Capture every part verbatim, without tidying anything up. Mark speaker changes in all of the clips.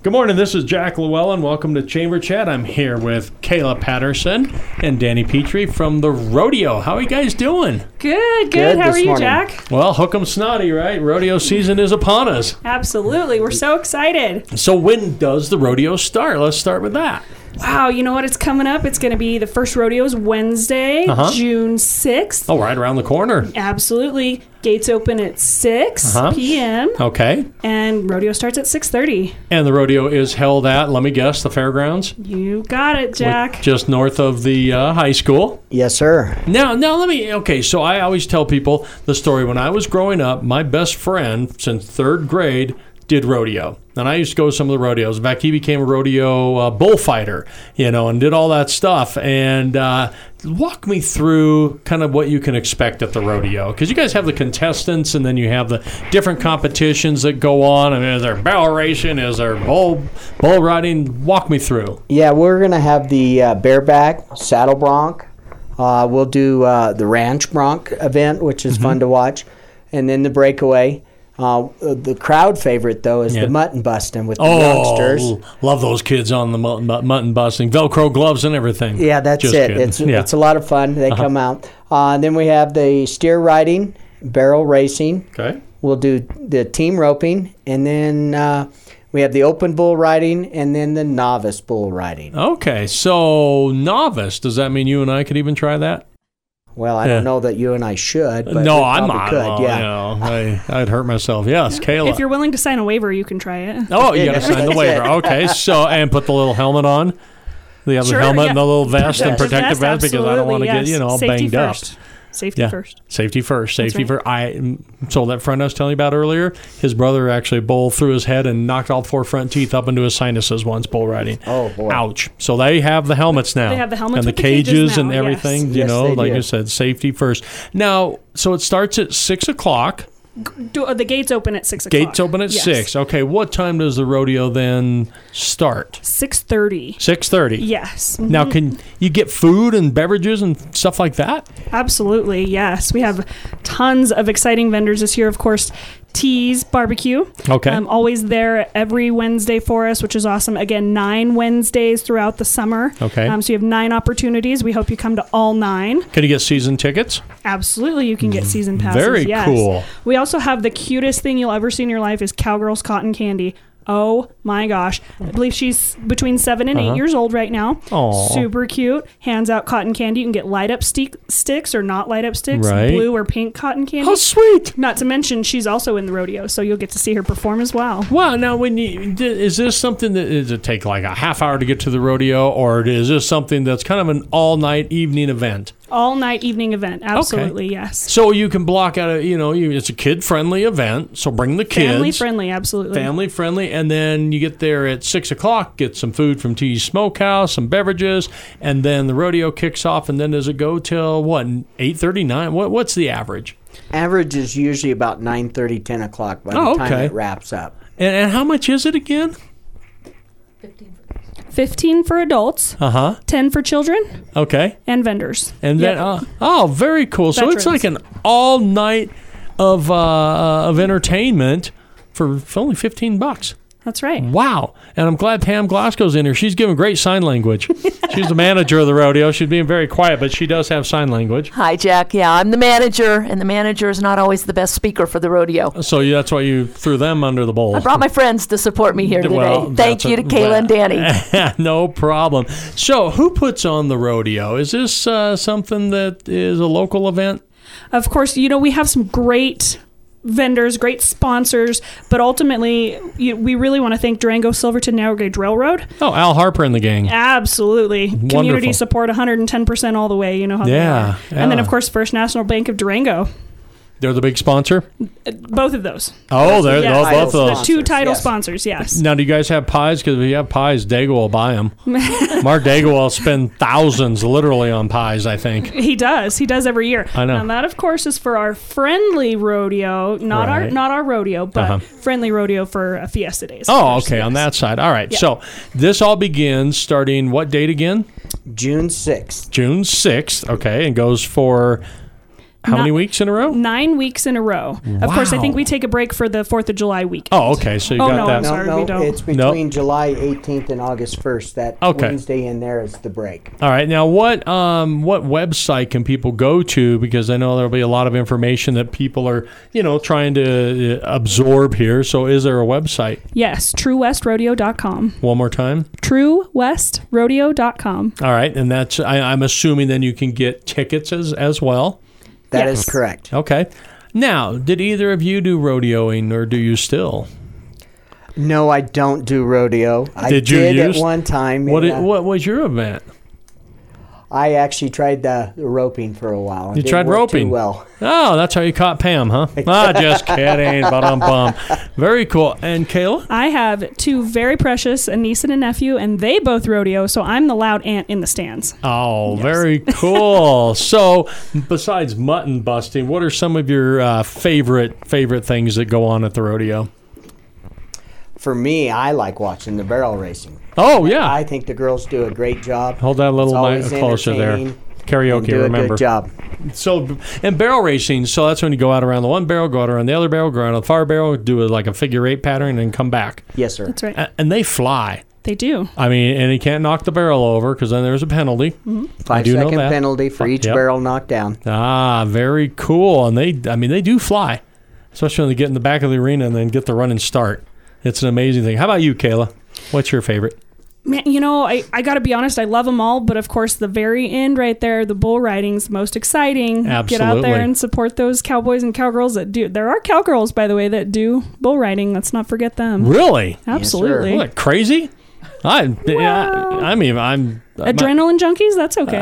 Speaker 1: Good morning, this is Jack Llewellyn. Welcome to Chamber Chat. I'm here with Kayla Patterson and Danny Petrie from the rodeo. How are you guys doing?
Speaker 2: Good, good.
Speaker 3: Good
Speaker 2: How are you,
Speaker 3: morning.
Speaker 2: Jack?
Speaker 1: Well, hook 'em snotty, right? Rodeo season is upon us.
Speaker 2: Absolutely. We're so excited.
Speaker 1: So when does the rodeo start? Let's start with that.
Speaker 2: Wow, you know what? It's coming up. It's going to be the first rodeo is Wednesday,
Speaker 1: Uh-huh.
Speaker 2: June sixth.
Speaker 1: Oh, right around the corner.
Speaker 2: Absolutely. Gates open at six
Speaker 1: Uh-huh.
Speaker 2: p.m.
Speaker 1: Okay.
Speaker 2: and rodeo starts at six thirty.
Speaker 1: And the rodeo is held at, let me guess, the fairgrounds?
Speaker 2: You got it, Jack.
Speaker 1: Just north of the uh, high school.
Speaker 3: Yes, sir.
Speaker 1: Now, now let me, okay, so I always tell people the story. When I was growing up, my best friend since third grade did rodeo. And I used to go to some of the rodeos. In fact, he became a rodeo uh, bullfighter, you know, and did all that stuff. And uh, walk me through kind of what you can expect at the rodeo. Because you guys have the contestants, and then you have the different competitions that go on. I mean, is there barrel racing? Is there bull, bull riding? Walk me through.
Speaker 3: Yeah, we're going to have the uh, bareback, saddle bronc. Uh, we'll do uh, the ranch bronc event, which is
Speaker 1: Mm-hmm.
Speaker 3: fun to watch. And then the breakaway. Uh, the crowd favorite, though, is
Speaker 1: Yeah.
Speaker 3: the mutton busting with the
Speaker 1: Oh,
Speaker 3: youngsters.
Speaker 1: love those kids on the mutton, mutton busting. Velcro gloves and everything.
Speaker 3: Yeah, that's
Speaker 1: Just
Speaker 3: it.
Speaker 1: kidding.
Speaker 3: It's
Speaker 1: Yeah.
Speaker 3: it's a lot of fun. They come out. Uh, and then we have the steer riding, barrel racing.
Speaker 1: Okay.
Speaker 3: We'll do the team roping. And then uh, we have the open bull riding and then the novice bull riding.
Speaker 1: Okay, so novice, does that mean you and I could even try that?
Speaker 3: Well, I
Speaker 1: Yeah.
Speaker 3: don't know that you and I should, but
Speaker 1: no,
Speaker 3: we
Speaker 1: I'm
Speaker 3: probably
Speaker 1: not.
Speaker 3: could,
Speaker 1: Well,
Speaker 3: yeah.
Speaker 1: you know, I, I'd hurt myself. Yes, Kayla.
Speaker 2: If you're willing to sign a waiver, you can try it.
Speaker 1: oh, you got to
Speaker 3: Yeah,
Speaker 1: sign the
Speaker 3: that's
Speaker 1: waiver.
Speaker 3: it.
Speaker 1: Okay, so, and put the little helmet on. The other
Speaker 2: Sure,
Speaker 1: helmet
Speaker 2: yeah.
Speaker 1: and the little vest and
Speaker 2: The
Speaker 1: protective vest, because I don't want to
Speaker 2: absolutely,
Speaker 1: get, you know, all
Speaker 2: yes. Safety
Speaker 1: banged up.
Speaker 2: first. Safety
Speaker 1: Yeah.
Speaker 2: first.
Speaker 1: Safety first. Safety
Speaker 2: right.
Speaker 1: first. I so that friend I was telling you about earlier, his brother actually bowled through his head and knocked all four front teeth up into his sinuses once bull riding.
Speaker 3: Oh, boy.
Speaker 1: Ouch. So they have the helmets now.
Speaker 2: They have the helmets
Speaker 1: and the
Speaker 2: with the cages
Speaker 1: cages
Speaker 2: now,
Speaker 1: and
Speaker 2: yes.
Speaker 1: everything. You
Speaker 3: Yes,
Speaker 1: know,
Speaker 3: they
Speaker 1: like
Speaker 3: do.
Speaker 1: I said, safety first. Now, so it starts at six o'clock.
Speaker 2: Do, uh, the gates open at six o'clock.
Speaker 1: Gates open at
Speaker 2: Yes.
Speaker 1: six. Okay, what time does the rodeo then start?
Speaker 2: six thirty.
Speaker 1: Six thirty.
Speaker 2: Yes.
Speaker 1: Now, can you get food and beverages and stuff like that?
Speaker 2: Absolutely, yes. We have tons of exciting vendors this year. Of course, Tees Barbecue.
Speaker 1: Okay.
Speaker 2: Um, always there every Wednesday for us, which is awesome. Again, nine Wednesdays throughout the summer.
Speaker 1: Okay.
Speaker 2: Um, so you have nine opportunities. We hope you come to all nine.
Speaker 1: Can you get season tickets?
Speaker 2: Absolutely, you can get season passes.
Speaker 1: Very
Speaker 2: yes.
Speaker 1: cool.
Speaker 2: We also have the cutest thing you'll ever see in your life is Cowgirls Cotton Candy. Oh my gosh. I believe she's between seven and
Speaker 1: Uh-huh.
Speaker 2: eight years old right now.
Speaker 1: Aw.
Speaker 2: Super cute. Hands out cotton candy. You can get light up stick, sticks or not light up sticks.
Speaker 1: Right.
Speaker 2: Blue or pink cotton candy.
Speaker 1: How sweet.
Speaker 2: Not to mention, she's also in the rodeo, so you'll get to see her perform as well.
Speaker 1: Wow. Now, when you is this something that does it take like a half hour to get to the rodeo, or is this something that's kind of an all night evening event?
Speaker 2: All night evening event. Absolutely, yes.
Speaker 1: So you can block out a you know you, it's a kid friendly event. So bring the kids.
Speaker 2: Family friendly, absolutely.
Speaker 1: Family friendly, and then you get there at six o'clock. Get some food from T's Smokehouse, some beverages, and then the rodeo kicks off. And then does it go till what eight thirty nine? What what's the average?
Speaker 3: Average is usually about nine thirty, ten o'clock by the
Speaker 1: Oh,
Speaker 3: time
Speaker 1: okay.
Speaker 3: it wraps up.
Speaker 1: And, and how much is it again?
Speaker 2: fifteen for adults,
Speaker 1: Uh huh.
Speaker 2: ten for children,
Speaker 1: Okay.
Speaker 2: and vendors.
Speaker 1: And
Speaker 2: Yep.
Speaker 1: then, uh, oh, very cool. So it's
Speaker 2: Veterans.
Speaker 1: like an all night of uh, of entertainment for, for only fifteen bucks.
Speaker 2: That's right.
Speaker 1: Wow. And I'm glad Pam Glasgow's in here. She's giving great sign language. She's the manager of the rodeo. She's being very quiet, but she does have sign language.
Speaker 4: Hi, Jack. Yeah, I'm the manager, and the manager is not always the best speaker for the rodeo.
Speaker 1: So yeah, that's why you threw them under the bowl.
Speaker 4: I brought my friends to support me here today.
Speaker 1: Well,
Speaker 4: Thank
Speaker 1: that's
Speaker 4: you
Speaker 1: a-
Speaker 4: to Kayla and Danny.
Speaker 1: No problem. So who puts on the rodeo? Is this uh, something that is a local event?
Speaker 2: Of course, you know, we have some great vendors, great sponsors, but ultimately, you, we really want to thank Durango Silverton Narrow Gauge Railroad.
Speaker 1: Oh, Al Harper and the gang.
Speaker 2: Absolutely. Community
Speaker 1: Wonderful.
Speaker 2: support one hundred ten percent all the way. You know how
Speaker 1: Yeah,
Speaker 2: they are. And then,
Speaker 1: yeah.
Speaker 2: of course, First National Bank of Durango.
Speaker 1: They're the big sponsor?
Speaker 2: Both of those.
Speaker 1: Oh, they're
Speaker 2: Yes.
Speaker 1: oh, both of
Speaker 2: The
Speaker 1: those.
Speaker 2: two title
Speaker 3: yes.
Speaker 2: sponsors, yes.
Speaker 1: Now, do you guys have pies? Because if you have pies, Dago will buy them. Mark Dago will spend thousands literally on pies, I think.
Speaker 2: He does. He does every year.
Speaker 1: I know.
Speaker 2: And that, of course, is for our friendly rodeo, not our
Speaker 1: Right.
Speaker 2: not our rodeo, but
Speaker 1: Uh-huh.
Speaker 2: friendly rodeo for uh, Fiesta Days. of
Speaker 1: Oh,
Speaker 2: course,
Speaker 1: okay, on
Speaker 2: yes.
Speaker 1: that side. All right.
Speaker 2: Yeah.
Speaker 1: So this all begins starting what date again?
Speaker 3: June sixth.
Speaker 1: June sixth. Okay, and goes for How
Speaker 2: Not-
Speaker 1: many weeks in a row?
Speaker 2: Nine weeks in a row. Of course, I think
Speaker 1: Wow.
Speaker 2: we take a break for the fourth of July week.
Speaker 1: Oh, okay. So you
Speaker 2: Oh,
Speaker 1: got
Speaker 2: no,
Speaker 1: that.
Speaker 2: I'm
Speaker 3: No,
Speaker 2: sorry,
Speaker 3: no,
Speaker 2: we don't.
Speaker 3: it's between July eighteenth and August first. That
Speaker 1: Okay.
Speaker 3: Wednesday in there is the break.
Speaker 1: All right. Now, what um, what website can people go to? Because I know there'll be a lot of information that people are, you know, trying to uh, absorb here. So, is there a website?
Speaker 2: Yes, true west rodeo dot com.
Speaker 1: One more time.
Speaker 2: true west rodeo dot com.
Speaker 1: All right, and that's I, I'm assuming then you can get tickets as as well.
Speaker 3: That is
Speaker 2: Yes.
Speaker 3: correct.
Speaker 1: Okay. Now, did either of you do rodeoing, or do you still?
Speaker 3: No, I don't do rodeo. I
Speaker 1: Did you
Speaker 3: did
Speaker 1: use-
Speaker 3: at one time.
Speaker 1: What
Speaker 3: and,
Speaker 1: it,
Speaker 3: uh,
Speaker 1: what was your event?
Speaker 3: I actually tried the, the roping for a while. It
Speaker 1: You
Speaker 3: didn't
Speaker 1: tried
Speaker 3: work too
Speaker 1: roping?
Speaker 3: well.
Speaker 1: Oh, that's how you caught Pam, huh? Ah, just kidding. Ba-dum-bum. Very cool. And Kayla?
Speaker 2: I have two very precious, a niece and a nephew, and they both rodeo, so I'm the loud aunt in the stands.
Speaker 1: Oh, very cool. So, besides mutton busting, what are some of your uh, favorite favorite things that go on at the rodeo?
Speaker 3: For me, I like watching the barrel racing.
Speaker 1: Oh, yeah.
Speaker 3: I think the girls do a great job.
Speaker 1: Hold that a little
Speaker 3: It's
Speaker 1: mic
Speaker 3: always
Speaker 1: closer there.
Speaker 3: entertaining and
Speaker 1: Karaoke,
Speaker 3: do a
Speaker 1: remember.
Speaker 3: good job.
Speaker 1: So, and barrel racing, so that's when you go out around the one barrel, go out around the other barrel, go around the far barrel, do a, like a figure eight pattern, and then come back.
Speaker 3: Yes, sir.
Speaker 2: That's right.
Speaker 1: A- And they fly.
Speaker 2: They do.
Speaker 1: I mean, and you can't knock the barrel over because then there's a penalty. I
Speaker 3: Five
Speaker 1: do know
Speaker 3: second
Speaker 1: that.
Speaker 3: penalty for each
Speaker 1: Yep.
Speaker 3: barrel knocked down.
Speaker 1: Ah, very cool. And they, I mean, they do fly, especially when they get in the back of the arena and then get the run and start. It's an amazing thing. How about you, Kayla? What's your favorite?
Speaker 2: Man, you know, I, I got to be honest, I love them all, but of course, the very end right there, the bull riding's most exciting. Get out
Speaker 1: Absolutely.
Speaker 2: there and support those cowboys and cowgirls that do. There are cowgirls, by the way, that do bull riding. Let's not forget them.
Speaker 1: Really?
Speaker 2: Absolutely.
Speaker 1: What, crazy? I, yeah, I mean, I'm my-
Speaker 2: Adrenaline junkies, that's okay.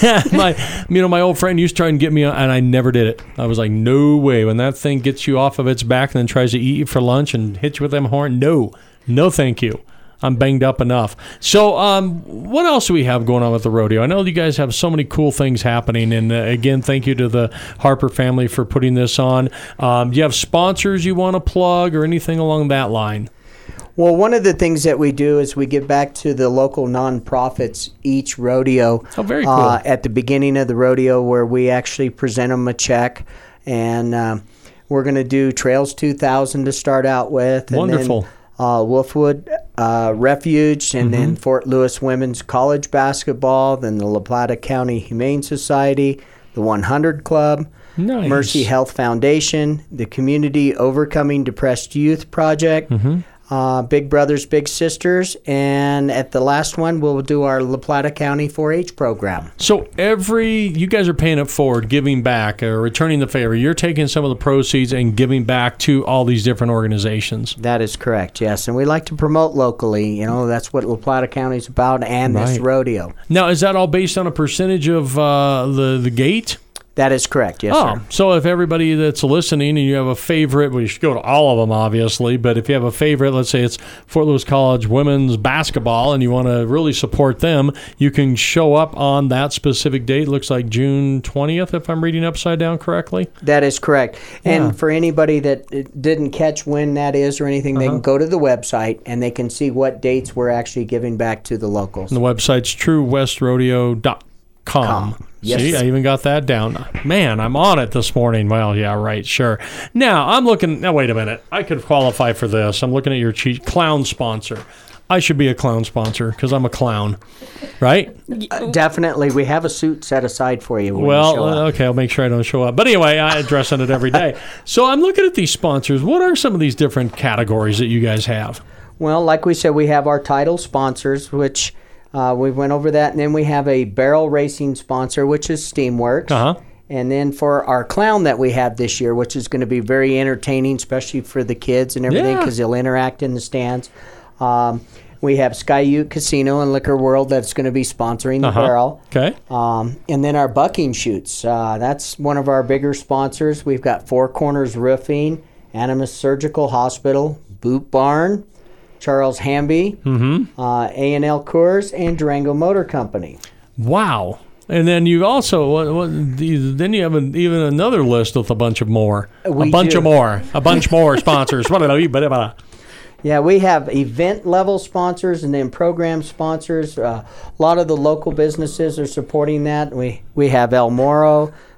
Speaker 1: my, you know, my old friend used to try and get me, on, and I never did it. I was like, no way. When that thing gets you off of its back and then tries to eat you for lunch and hit you with them horn, no, no, thank you. I'm banged up enough. So, um, what else do we have going on with the rodeo? I know you guys have so many cool things happening, and uh, again, thank you to the Harper family for putting this on. Um, do you have sponsors you want to plug or anything along that line?
Speaker 3: Well, one of the things that we do is we give back to the local nonprofits each rodeo.
Speaker 1: Oh, very cool.
Speaker 3: Uh, at the beginning of the rodeo, where we actually present them a check, and um, we're going to do Trails two thousand to start out with. And
Speaker 1: Wonderful.
Speaker 3: Then, uh, Wolfwood uh, Refuge, and
Speaker 1: Mm-hmm.
Speaker 3: then Fort Lewis Women's College Basketball, then the La Plata County Humane Society, the one hundred Club,
Speaker 1: Nice.
Speaker 3: Mercy Health Foundation, the Community Overcoming Depressed Youth Project,
Speaker 1: Mm-hmm.
Speaker 3: uh, Big Brothers Big Sisters, and at the last one, we'll do our La Plata County four H program.
Speaker 1: So every, you guys are paying it forward, giving back, or returning the favor. You're taking some of the proceeds and giving back to all these different organizations.
Speaker 3: That is correct, yes. And we like to promote locally. You know, that's what La Plata County is about, and this
Speaker 1: Right.
Speaker 3: rodeo.
Speaker 1: Now, is that all based on a percentage of uh, the the gate?
Speaker 3: That is correct, yes,
Speaker 1: Oh,
Speaker 3: sir.
Speaker 1: so if everybody that's listening and you have a favorite, well, you should go to all of them, obviously, but if you have a favorite, let's say it's Fort Lewis College women's basketball and you want to really support them, you can show up on that specific date. Looks like June twentieth, if I'm reading upside down correctly.
Speaker 3: That is correct.
Speaker 1: Yeah.
Speaker 3: And for anybody that uh, didn't catch when that is or anything, they
Speaker 1: Uh-huh.
Speaker 3: can go to the website and they can see what dates we're actually giving back to the locals.
Speaker 1: And the website's true west rodeo dot com.
Speaker 3: Com. Yes.
Speaker 1: See, I even got that down. Man, I'm on it this morning. Well, yeah, right, sure. Now, I'm looking. Now, wait a minute. I could qualify for this. I'm looking at your cheat clown sponsor. I should be a clown sponsor because I'm a clown, right?
Speaker 3: Uh, definitely, we have a suit set aside for you when you
Speaker 1: Well,
Speaker 3: show
Speaker 1: uh,
Speaker 3: up.
Speaker 1: okay, I'll make sure I don't show up. But anyway, I dress in it every day. So I'm looking at these sponsors. What are some of these different categories that you guys have?
Speaker 3: Well, like we said, we have our title sponsors, which uh, we went over that, and then we have a barrel racing sponsor, which is Steamworks.
Speaker 1: Uh-huh.
Speaker 3: And then for our clown that we have this year, which is going to be very entertaining, especially for the kids and everything,
Speaker 1: Yeah.
Speaker 3: because they'll interact in the stands. Um, we have Sky Ute Casino and Liquor World that's going to be sponsoring the
Speaker 1: Uh-huh.
Speaker 3: barrel.
Speaker 1: Okay.
Speaker 3: Um, and then our bucking chutes. Uh, that's one of our bigger sponsors. We've got Four Corners Roofing, Animas Surgical Hospital, Boot Barn, Charles Hamby,
Speaker 1: Mm-hmm.
Speaker 3: uh, A and L Coors, and Durango Motor Company.
Speaker 1: Wow. And then you also, what, what, then you have an, even another list with a bunch of more.
Speaker 3: We
Speaker 1: a bunch
Speaker 3: do.
Speaker 1: of more. A bunch more sponsors. What do you know?
Speaker 3: Yeah, we have event level sponsors and then program sponsors. Uh, a lot of the local businesses are supporting that. We we have El Moro,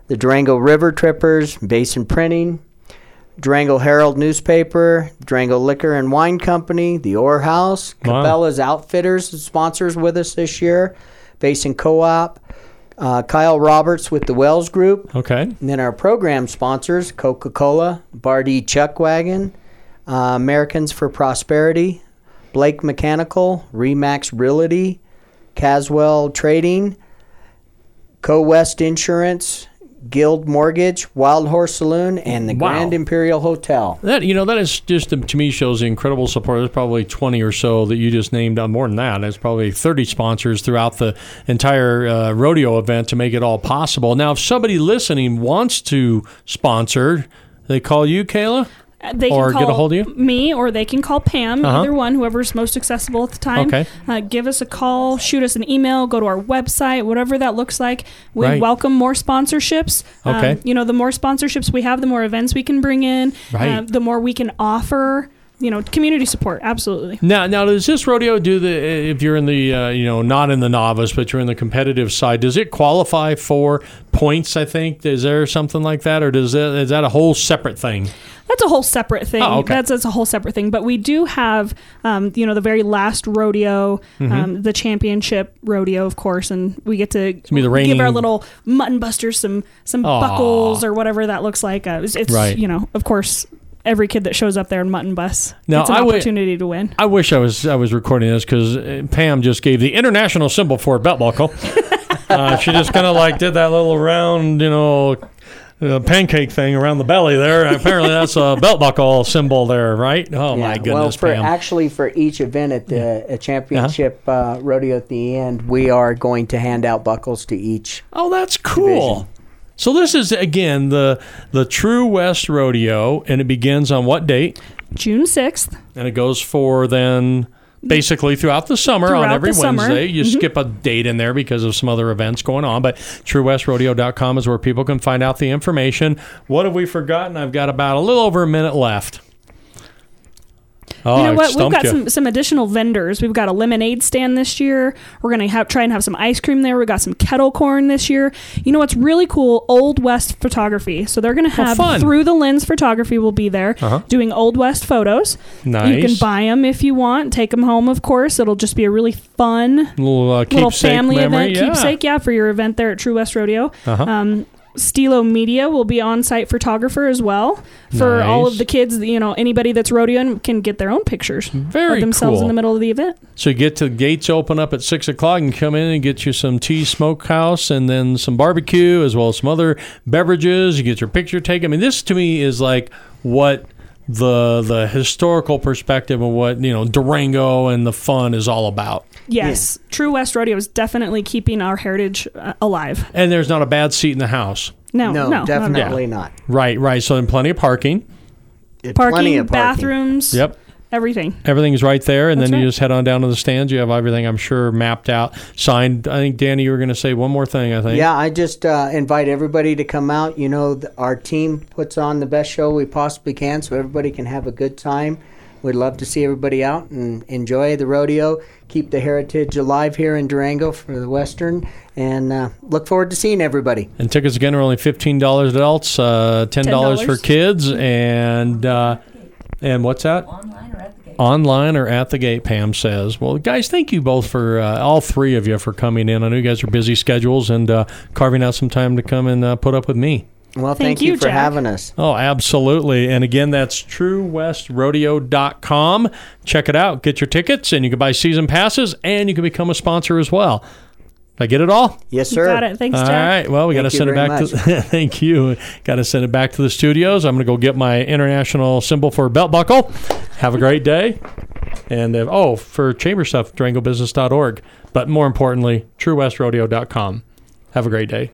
Speaker 3: the Durango River Trippers, Basin Printing, Durango Herald Newspaper, Durango Liquor and Wine Company, the Orr House,
Speaker 1: Wow.
Speaker 3: Cabela's Outfitters sponsors with us this year, Basin Co-op, uh, Kyle Roberts with the Wells Group,
Speaker 1: Okay.
Speaker 3: and then our program sponsors, Coca-Cola, Bardee Chuck Wagon, uh, Americans for Prosperity, Blake Mechanical, Remax Realty, Caswell Trading, Co-West Insurance, Guild Mortgage, Wild Horse Saloon, and the
Speaker 1: Wow.
Speaker 3: Grand Imperial Hotel.
Speaker 1: That you know that is just to me shows the incredible support. There's probably twenty or so that you just named. Uh, more than that, there's probably thirty sponsors throughout the entire uh, rodeo event to make it all possible. Now, if somebody listening wants to sponsor, they call you, Kayla.
Speaker 2: They can
Speaker 1: Or
Speaker 2: call
Speaker 1: get a hold of you?
Speaker 2: me, or they can call Pam.
Speaker 1: Uh-huh.
Speaker 2: Either one, whoever's most accessible at the time.
Speaker 1: Okay.
Speaker 2: Uh, give us a call, shoot us an email, go to our website, whatever that looks like. We
Speaker 1: Right.
Speaker 2: welcome more sponsorships.
Speaker 1: Okay.
Speaker 2: Um, you know, the more sponsorships we have, the more events we can bring in.
Speaker 1: Right.
Speaker 2: Uh, the more we can offer. You know, community support. Absolutely.
Speaker 1: Now, now does this rodeo do the? If you're in the, uh, you know, not in the novice, but you're in the competitive side, does it qualify for points? I think is there something like that, or does that is that a whole separate thing?
Speaker 2: That's a whole separate thing.
Speaker 1: Oh, okay.
Speaker 2: That's, that's a whole separate thing. But we do have, um, you know, the very last rodeo,
Speaker 1: Mm-hmm.
Speaker 2: um, the championship rodeo, of course, and we get to
Speaker 1: be the reigning-
Speaker 2: give our little mutton busters some some
Speaker 1: Aw.
Speaker 2: buckles or whatever that looks like. Uh, it's, it's
Speaker 1: Right.
Speaker 2: you know, of course, every kid that shows up there in mutton bus,
Speaker 1: Now,
Speaker 2: it's an
Speaker 1: I would-
Speaker 2: opportunity to win.
Speaker 1: I wish I was I was recording this because Pam just gave the international symbol for a belt buckle. uh, she just kind of like did that little round, you know, uh, pancake thing around the belly there. Apparently, that's a belt buckle symbol there, right? Oh my
Speaker 3: Yeah,
Speaker 1: goodness,
Speaker 3: well, for
Speaker 1: Pam.
Speaker 3: actually for each event at the uh, championship uh, rodeo at the end, we are going to hand out buckles to each.
Speaker 1: Oh, that's cool.
Speaker 3: division.
Speaker 1: So this is again the the True West Rodeo, and it begins on what date?
Speaker 2: June sixth.
Speaker 1: And it goes for then basically throughout the summer on
Speaker 2: Throughout
Speaker 1: every
Speaker 2: the summer.
Speaker 1: Wednesday. You
Speaker 2: Mhm.
Speaker 1: skip a date in there because of some other events going on, but true west rodeo dot com is where people can find out the information. What have we forgotten? I've got about a little over a minute left. Oh,
Speaker 2: You know
Speaker 1: I
Speaker 2: what? We've
Speaker 1: stumped
Speaker 2: got
Speaker 1: you.
Speaker 2: some, some additional vendors. We've got a lemonade stand this year. We're going to have try and have some ice cream there. We've got some kettle corn this year. You know what's really cool? Old West photography. So they're going to
Speaker 1: Oh,
Speaker 2: have
Speaker 1: fun.
Speaker 2: Through the Lens Photography will be there
Speaker 1: Uh-huh.
Speaker 2: doing Old West photos.
Speaker 1: Nice.
Speaker 2: You can buy them if you want. Take them home, of course. It'll just be a really fun
Speaker 1: little uh,
Speaker 2: little
Speaker 1: keepsake
Speaker 2: family
Speaker 1: memory.
Speaker 2: event.
Speaker 1: Yeah.
Speaker 2: Keepsake, yeah, for your event there at True West Rodeo.
Speaker 1: Uh-huh.
Speaker 2: Um, Stilo Media will be on-site photographer as well for all
Speaker 1: Nice.
Speaker 2: of the kids. You know, anybody that's rodeoing can get their own pictures
Speaker 1: Very
Speaker 2: of themselves
Speaker 1: cool.
Speaker 2: in the middle of the event.
Speaker 1: So you get to the gates open up at six o'clock and come in and get you some tea smokehouse and then some barbecue as well as some other beverages. You get your picture taken. I mean, this to me is like what the the historical perspective of what, you know, Durango and the fun is all about.
Speaker 2: Yes, True West Rodeo is definitely keeping our heritage uh, alive.
Speaker 1: And there's not a bad seat in the house.
Speaker 2: No,
Speaker 3: No,
Speaker 2: no, not at all.
Speaker 3: definitely not.
Speaker 1: Right, right. So then plenty of parking.
Speaker 2: Parking,
Speaker 3: Plenty of parking.
Speaker 2: bathrooms,
Speaker 1: Yep.
Speaker 2: everything.
Speaker 1: Everything's right there, and
Speaker 2: That's
Speaker 1: then you
Speaker 2: right.
Speaker 1: just head on down to the stands. You have everything, I'm sure, mapped out, signed. I think, Danny, you were going to say one more thing, I think.
Speaker 3: Yeah, I just uh, invite everybody to come out. You know, th- our team puts on the best show we possibly can so everybody can have a good time. We'd love to see everybody out and enjoy the rodeo, keep the heritage alive here in Durango for the Western, and uh, look forward to seeing everybody.
Speaker 1: And tickets, again, are only fifteen dollars adults, uh, ten dollars
Speaker 2: ten
Speaker 1: for
Speaker 2: dollars.
Speaker 1: kids, and uh, and what's that?
Speaker 4: Online or at the gate?
Speaker 1: Online or at the gate, Pam says. Well, guys, thank you both for, uh, all three of you, for coming in. I know you guys are busy schedules and uh, carving out some time to come and uh, put up with me.
Speaker 3: Well,
Speaker 2: Thank
Speaker 3: thank, you,
Speaker 2: you,
Speaker 3: for
Speaker 2: Jack.
Speaker 3: having us.
Speaker 1: Oh, absolutely. And again, that's true west rodeo dot com. Check it out. Get your tickets, and you can buy season passes, and you can become a sponsor as well. Did I get it all?
Speaker 3: Yes,
Speaker 2: You
Speaker 3: sir.
Speaker 2: got it. Thanks,
Speaker 1: All
Speaker 2: Jack.
Speaker 1: right. Well, we got to
Speaker 3: Thank you
Speaker 1: send it
Speaker 3: very
Speaker 1: back to. Thank you. Got to send it back to the studios. I'm going to go get my international symbol for a belt buckle. Have a great day. And uh, oh, for chamber stuff, durango business dot org. But more importantly, true west rodeo dot com. Have a great day.